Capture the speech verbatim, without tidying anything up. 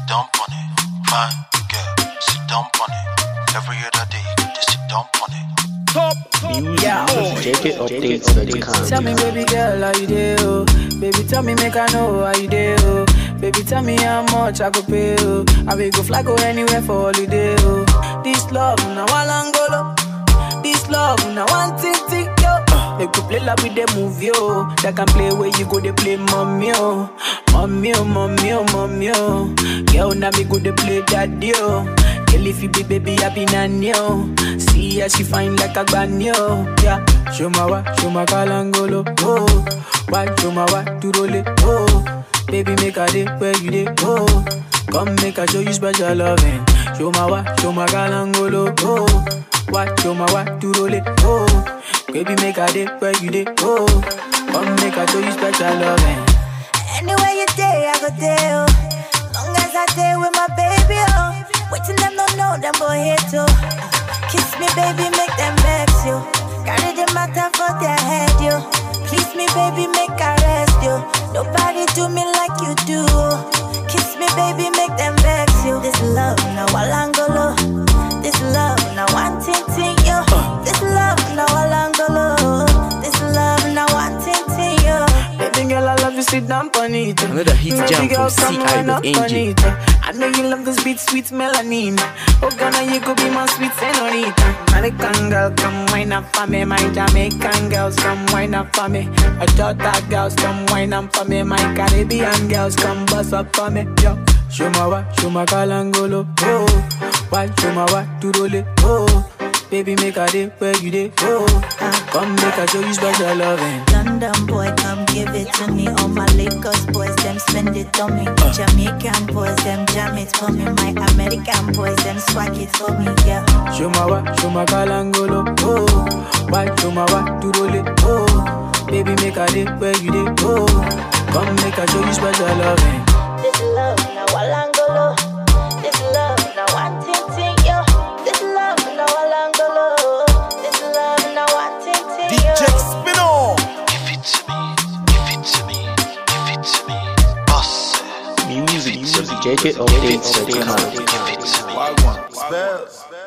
down on it. Fine girl, sit down on it. Every other day, they sit down on it. Top music, yeah. J K updates dot com. Tell me, baby girl, how you do? Oh? Baby, tell me, make I know how you do. Oh? Baby, tell me how much I go pay. Oh? I will go fly, go anywhere for holiday. Oh? This love, now one angolo. This love, now one thing, thing, yo. They go play like with the movie, yo. They can play where you go, they play mommy, oh. Mommy, oh, mommy, oh, mommy, oh. Girl, now me go, they play daddy, oh. Girl, if you be baby, I be nanny, oh. See her, she fine like a granny, oh. Yeah, show my wa, show my kalangolo, oh. Why, show my wa, to roll it, oh. Baby, make a day where you day, oh. Come make I show you special loving. Show my wa, show my kalangolo, oh. Why, show my wa, to roll it, oh. Baby, make a day where you day, oh. Come make I show you special loving. Anywhere you day, I go there, oh. Long as I day with my baby, oh. Waiting them don't know, them go here too. Kiss me, baby, make them vex you. Carry the matter for their head, you. Please me, baby, make I rest you. Nobody do me like you do. Kiss me, baby, make them vex you. This love, now walangolo. This love, now one ting ting, yo. This love, now walangolo. This love, now one ting ting, yo. Baby girl, I love you, sit down on it. Another hit jam from C I with Angel. I know you love this beat, sweet melanin. Oh, Ghana, you could be my sweet senorita. American girl, come wine up for me. My Jamaican girls, come wine up for me. My Jota girls, come wine up for me. My Caribbean girls, come bust up for me. Yo, show my wa, show my kalangolo, oh. Why, show my wa, to roll it, oh. Baby, make a day where you day, oh. Come make I show you special loving. London boy, come give it to me. All my Lagos boys, them spend it on me. uh. Jamaican boys, them jam it for me. My American boys, them swag it for me, yeah. Show my wa, show my kalangolo, oh. Why, show my wa, to roll it, oh. Baby, make a day where you day, oh. Come make I show you special loving. This love, now walangolo. This love, now one ting ting, yo. This love, now walangolo. This love, now one ting ting, D J yo. Spino. Give it to me, give it to me, give it to me, boss. Music, J K updates dot com. Give it to me. Why one? Spells.